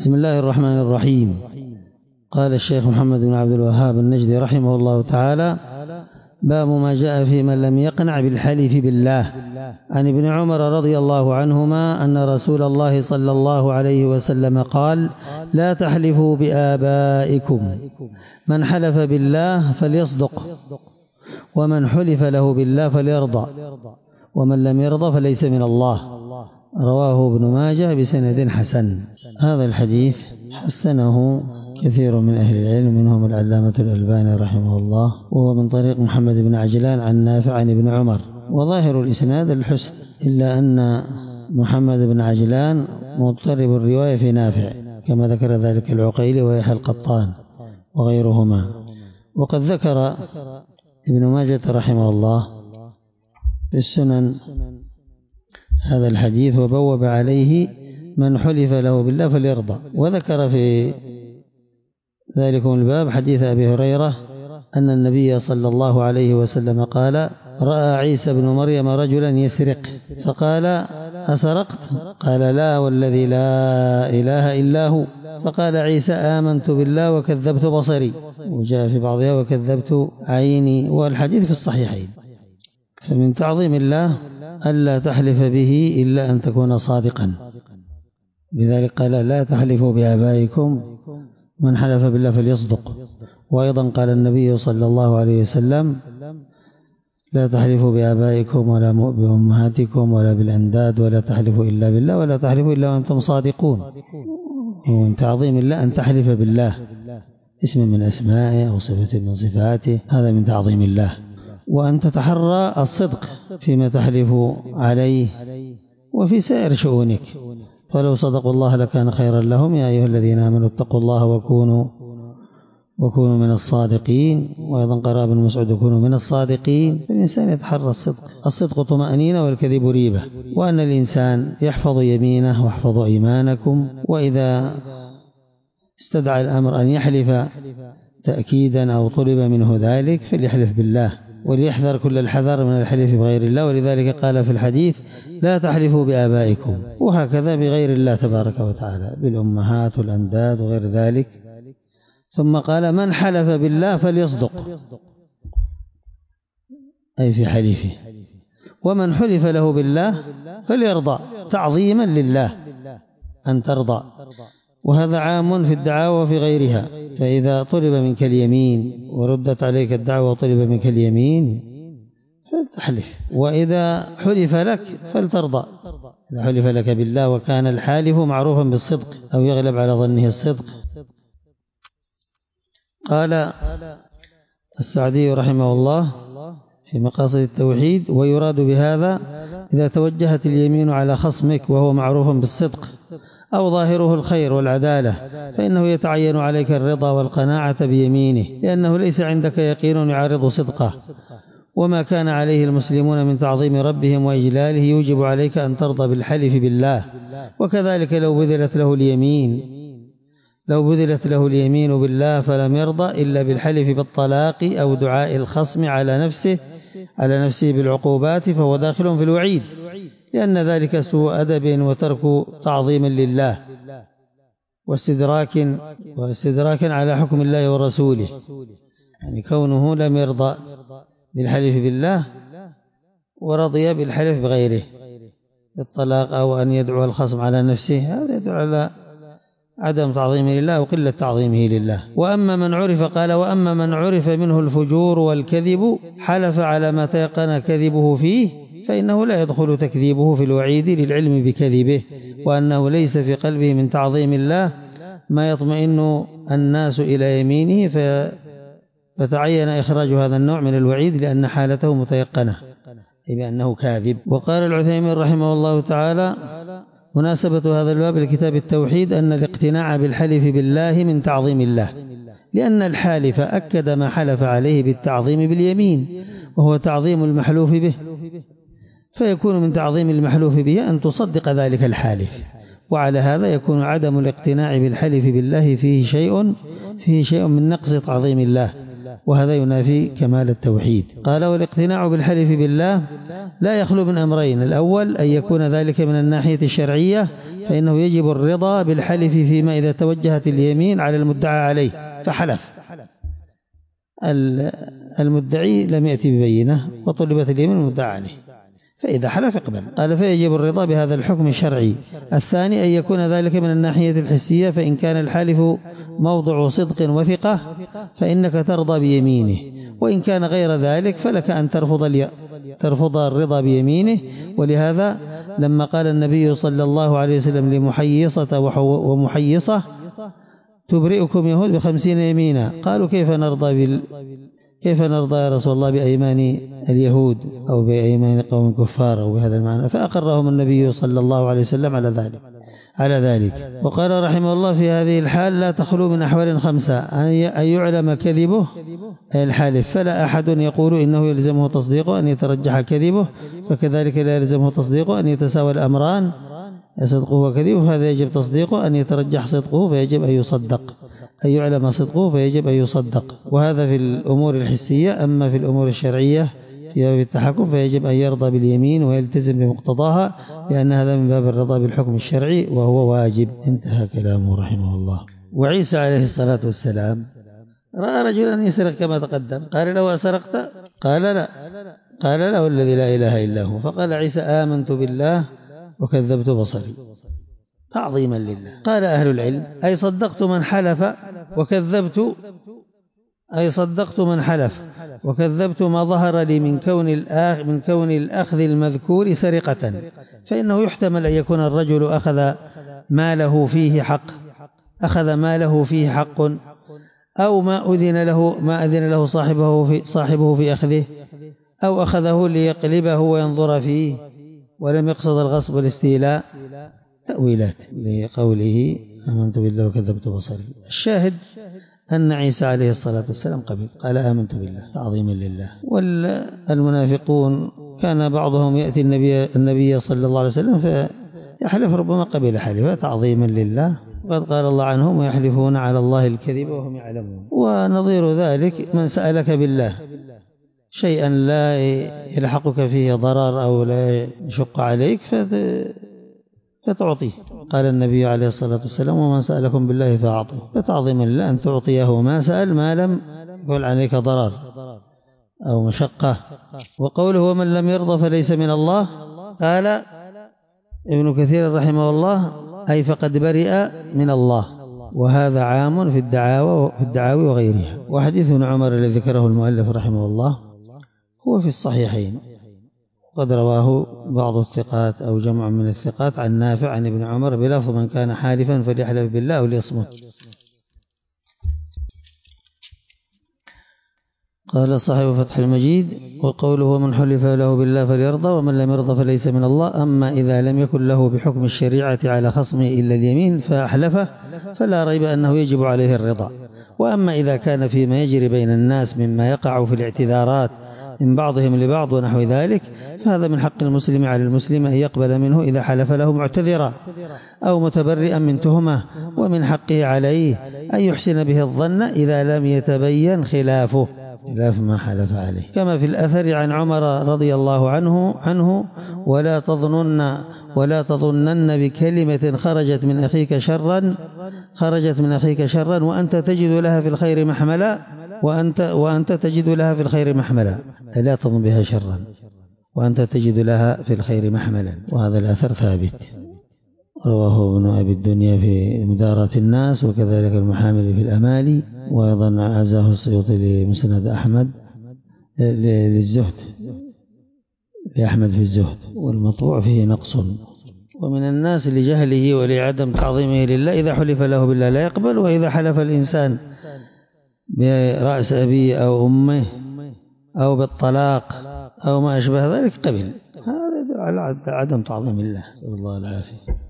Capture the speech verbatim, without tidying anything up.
بسم الله الرحمن الرحيم. قال الشيخ محمد بن عبد الوهاب النجدي رحمه الله تعالى: باب ما جاء في من لم يقنع بالحلف بالله. عن ابن عمر رضي الله عنهما أن رسول الله صلى الله عليه وسلم قال: لا تحلفوا بآبائكم، من حلف بالله فليصدق، ومن حلف له بالله فليرضى، ومن لم يرضى فليس من الله. رواه ابن ماجه بسند حسن. هذا الحديث حسنه كثير من أهل العلم، منهم العلامة الألباني رحمه الله، وهو من طريق محمد بن عجلان عن نافع عن ابن عمر، وظاهر الإسناد الحسن، إلا أن محمد بن عجلان مضطرب الرواية في نافع كما ذكر ذلك العقيلي ويحيى القطان وغيرهما. وقد ذكر ابن ماجه رحمه الله في السنن هذا الحديث وبوب عليه: من حلف له بالله فليرضى. وذكر في ذلكم الباب حديث أبي هريرة أن النبي صلى الله عليه وسلم قال: رأى عيسى بن مريم رجلا يسرق، فقال: أسرقت؟ قال: لا والذي لا إله إلا هو. فقال عيسى: آمنت بالله وكذبت بصري. وجاء في بعضها: وكذبت عيني. والحديث في الصحيحين. فمن تعظيم الله ألا تحلف به إلا أن تكون صادقا، لذلك قال: لا تحلفوا بآبائكم، من حلف بالله فليصدق. وأيضا قال النبي صلى الله عليه وسلم: لا تحلفوا بآبائكم ولا بأمهاتكم ولا بالأنداد، ولا تحلفوا إلا بالله، ولا تحلفوا إلا وأنتم صادقون. ومن تعظيم الله أن تحلف بالله، اسم من أسمائه أو صفة من صفاته، هذا من تعظيم الله. وأن تتحرى الصدق فيما تحلف عليه وفي سائر شؤونك، فلو صدقوا الله لكان خيرا لهم. يا أيها الذين آمنوا اتقوا الله وكونوا وكونوا من الصادقين. وأيضا قال ابن مسعود: وكونوا من الصادقين. الإنسان يتحرى الصدق. الصدق طمأنينة والكذب ريبة. وأن الإنسان يحفظ يمينه واحفظوا أيمانكم، وإذا استدعى الأمر أن يحلف تأكيدا أو طلب منه ذلك فليحلف بالله، وليحذر كل الحذر من الحلف بغير الله. ولذلك قال في الحديث: لا تحلفوا بآبائكم، وهكذا بغير الله تبارك وتعالى، بالأمهات والأنداد وغير ذلك. ثم قال: من حلف بالله فليصدق، أي في حليفه، ومن حلف له بالله فليرضى، تعظيما لله أن ترضى. وهذا عام في الدعاوى وفي غيرها. فإذا طلب منك اليمين وردت عليك الدعوة وطلب منك اليمين فلتحلف، وإذا حلف لك فلترضى. إذا حلف لك بالله وكان الحالف معروفا بالصدق أو يغلب على ظنه الصدق. قال السعدي رحمه الله في مقاصد التوحيد: ويراد بهذا إذا توجهت اليمين على خصمك وهو معروف بالصدق أو ظاهره الخير والعدالة، فإنه يتعين عليك الرضا والقناعة بيمينه، لأنه ليس عندك يقين يعارض صدقه. وما كان عليه المسلمون من تعظيم ربهم وإجلاله يوجب عليك أن ترضى بالحلف بالله. وكذلك لو بذلت له اليمين لو بذلت له اليمين بالله فلم يرضى إلا بالحلف بالطلاق أو دعاء الخصم على نفسه على نفسه بالعقوبات، فهو داخل في الوعيد، لأن ذلك سوء أدب وترك تعظيم لله واستدراك واستدراك على حكم الله ورسوله. يعني كونه لم يرضى بالحلف بالله ورضي بالحلف بغيره، بالطلاق أو أن يدعو الخصم على نفسه، هذا يدل على عدم تعظيمه لله وقلة تعظيمه لله. وأما من عرف قال: وأما من عرف منه الفجور والكذب حلف على ما تيقن كذبه فيه، فإنه لا يدخل تكذيبه في الوعيد للعلم بكذبه، وأنه ليس في قلبه من تعظيم الله ما يطمئن الناس إلى يمينه، فتعين إخراج هذا النوع من الوعيد لأن حالته متيقنة، أي بأنه كاذب. وقال العثيمين رحمه الله تعالى: مناسبة هذا الباب لكتاب التوحيد أن الاقتناع بالحلف بالله من تعظيم الله، لأن الحالف أكد ما حلف عليه بالتعظيم باليمين، وهو تعظيم المحلوف به، فيكون من تعظيم المحلوف به أن تصدق ذلك الحالف. وعلى هذا يكون عدم الاقتناع بالحلف بالله فيه شيء فيه شيء من نقص تعظيم الله، وهذا ينافي كمال التوحيد. قال والاقتناع بالحلف بالله لا يخلو من أمرين: الأول أن يكون ذلك من الناحية الشرعية، فإنه يجب الرضا بالحلف فيما إذا توجهت اليمين على المدعى عليه فحلف، المدعي لم يأتي ببينة وطلبت اليمين المدعى عليه، فإذا حلف اقبل. قال فيجب الرضا بهذا الحكم الشرعي. الثاني أن يكون ذلك من الناحية الحسية، فإن كان الحالف موضع صدق وثقة فإنك ترضى بيمينه، وإن كان غير ذلك فلك أن ترفض الي... ترفض الرضا بيمينه. ولهذا لما قال النبي صلى الله عليه وسلم لمحيصة ومحيصة تبرئكم يهود بخمسين يمينا، قالوا كيف نرضى بال... كيف نرضى يا رسول الله بأيمان اليهود أو بأيمان قوم كفار أو بهذا المعنى؟ فأقرهم النبي صلى الله عليه وسلم على ذلك على ذلك وقال رحمه الله في هذه الحال لا تخلو من أحوال خمسة: أن يعلم كذبه الحالف، فلا أحد يقول إنه يلزمه تصديقه أن يترجح كذبه، فكذلك لا يلزمه تصديقه أن يتساوى الأمران صدقه وكذبه، فهذا يجب تصديقه. أن يترجح صدقه فيجب أن يصدق، أن يعلم صدقه فيجب أن يصدق، وهذا في الأمور الحسية. أما في الأمور الشرعية في التحكم فيجب أن يرضى باليمين ويلتزم بمقتضاها، لأن هذا من باب الرضا بالحكم الشرعي وهو واجب. انتهى كلامه رحمه الله. وعيسى عليه الصلاة والسلام رأى رجلا يسرق كما تقدم، قال له أسرقت؟ قال لا. قال له الذي لا إله إلا هو. فقال عيسى آمنت بالله وكذبت بصري تعظيما لله. قال أهل العلم أي صدقت من حلف وكذبت أي صدقت من حلف وكذبت ما ظهر لي من كون الآخ من كون الأخذ المذكور سرقة، فإنه يحتمل أن يكون الرجل أخذ ماله فيه حق أخذ ماله فيه حق أو ما أذن له ما أذن له صاحبه في صاحبه في أخذه، أو أخذه ليقلبه وينظر فيه ولم يقصد الغصب والاستيلاء. تأويلات لقوله آمنت بالله وكذبت بصري. الشاهد أن عيسى عليه الصلاة والسلام قبل، قال آمنت بالله تعظيما لله. والمنافقون كان بعضهم يأتي النبي, النبي صلى الله عليه وسلم فيحلف ربما قبل حلفه تعظيما لله، وقد قال الله عنهم ويحلفون على الله الكذب وهم يعلمون. ونظير ذلك من سألك بالله شيئا لا يلحقك فيه ضرر أو لا يشق عليك فتعطيه. قال النبي عليه الصلاة والسلام ومن سألكم بالله فأعطوه، فتعظيما لله أن تعطيه ما سأل ما لم يكن عليك ضرر أو مشقة. وقوله ومن لم يرضى فليس من الله، قال ابن كثير رحمه الله أي فقد برئ من الله، وهذا عام في الدعاوى في الدعاوي وغيرها. وحديث ابن عمر الذي ذكره المؤلف رحمه الله هو في الصحيحين، قد رواه بعض الثقات أو جمع من الثقات عن نافع عن ابن عمر بلفظ من كان حالفا فليحلف بالله أو ليصمت. قال صاحب فتح المجيد وقوله ومن حلف له بالله فليرضى ومن لم يرضى فليس من الله. أما إذا لم يكن له بحكم الشريعة على خصمه إلا اليمين فأحلفه فلا ريب أنه يجب عليه الرضا. وأما إذا كان فيما يجري بين الناس مما يقع في الاعتذارات من بعضهم لبعض ونحو ذلك فهذا من حق المسلم على المسلم أن يقبل منه إذا حلف له معتذرا أو متبرئا من تهمة، ومن حقه عليه أن يحسن به الظن إذا لم يتبين خلافه خلاف ما حلف عليه، كما في الأثر عن عمر رضي الله عنه عنه ولا تظنن ولا تظنن بكلمة خرجت من أخيك شرا خرجت من أخيك شرا وأنت تجد لها في الخير محملا وأنت وأنت تجد لها في الخير محملا، لا تظن بها شرا وأنت تجد لها في الخير محملا. وهذا الأثر ثابت، رواه ابن أبي الدنيا في مدارة الناس، وكذلك المحامل في الأمالي، وأيضا عزاه السيوطي لمسند أحمد للزهد لأحمد في الزهد، والمطبوع فيه نقص. ومن الناس لجهله ولعدم تعظيمه لله إذا حلف له بالله لا يقبل، وإذا حلف الإنسان برأس أبيه أو أمه أو بالطلاق أو ما أشبه ذلك قبل، هذا يدل على عدم تعظيم الله، نسأل الله العافية.